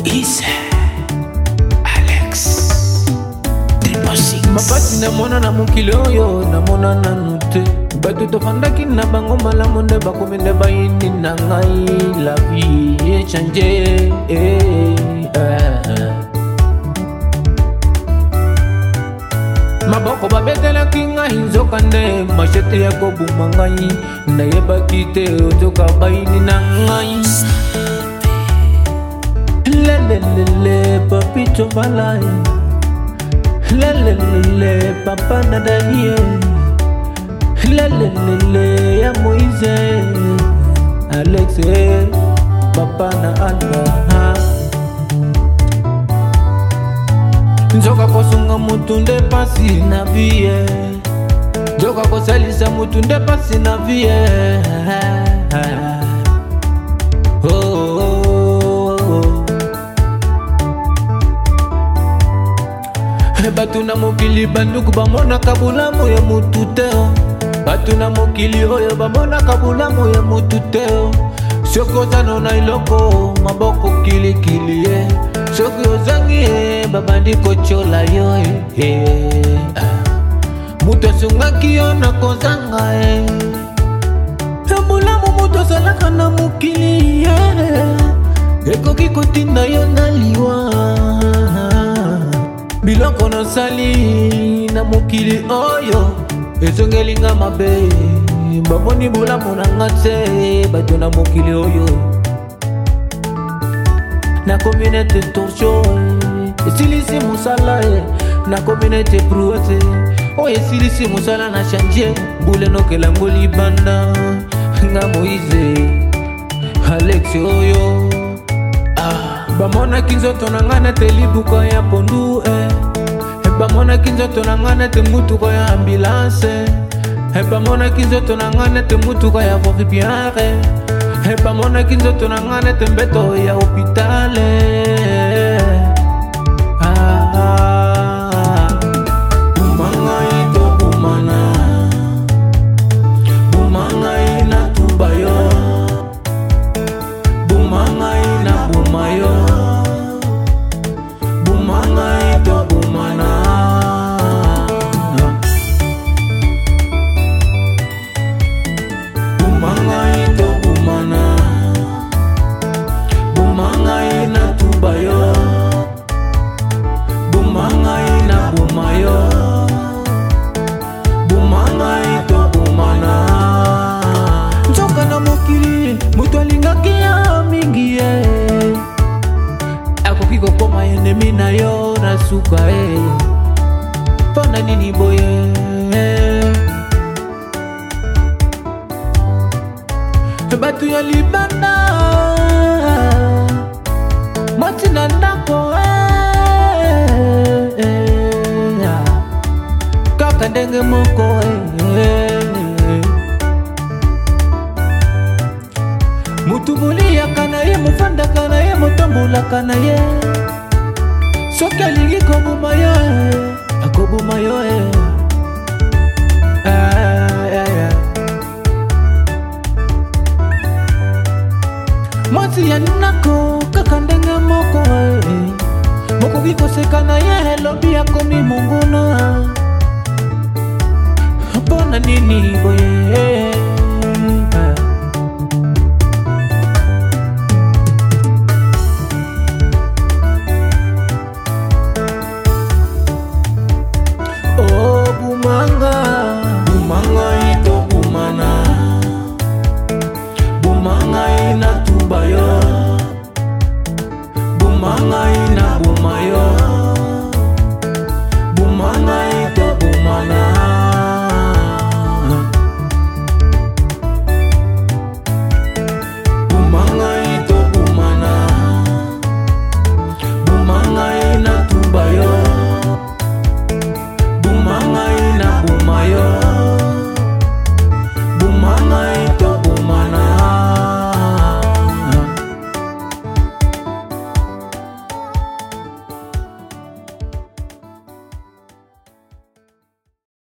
Moïse Alex Deposix mapati namona na mokili oyo namona nanu te bato tofandaki na bango malamu nde bakomi nde bayini na ngai la vie echange maboko babetelaki ngai nzoka nde mashete ya kobuma ngai nayebaki te ozoka bayini na ngai lelelele papito balai lelelele papa na Daniel lelelele ya Moïse Alex papa na Alba nzoka kosunga mutu nde pasi na vie nzoka kosalisa mutu nde pasi na vie batu na mokili banduku bamonaka bulamu ya mutu te batu na mokili oyo bamonaka bulamu ya mutu te soki ozano na iloko maboko kilikili ye soki ozangi ye babandi kochola yo mutu asungaki yo na kozanga ye bulamu mutu asalaka na mokili ye ekoki kotinda yo na liwa biloko nosali na mokili oyo ezongelinga mabe bamoni bulamu na nga te bato na mokili oyo nakomi nete torsion esilisi mosala nakomi nete prouete oyo esilisi mosala na change mbula nokelango libanda nga Moïse Alex oyo bamonaki nzoto na nga nete libuka ya pondu bamonaki nzoto na nga nete mutuka ya ambulance bamonaki nzoto na nga nete mutuka ya vorbiare bamonaki nzoto na nga nete mbeto ya hopitale bumangai to bumana bumangai na tubayo bumangai na bumayo bumangai to bumana bumangai to bumana bumangai na tubayo bumangai na bumayo bumangai to bumana nzoka na mokili mutu alingaki ya mingi akoki kokoma enemi na yo na suka mpona nini boye bato ya libanda mwati na ndako kaka ndenge moko mutu moliyaka na ye mofandaka na ye motambolaka na ye soki alingi koboma yo akoboma yo mwasi ya ndako kaka ndenge moko mokoki koseka na ye elobi akomi mongona mpona nini boye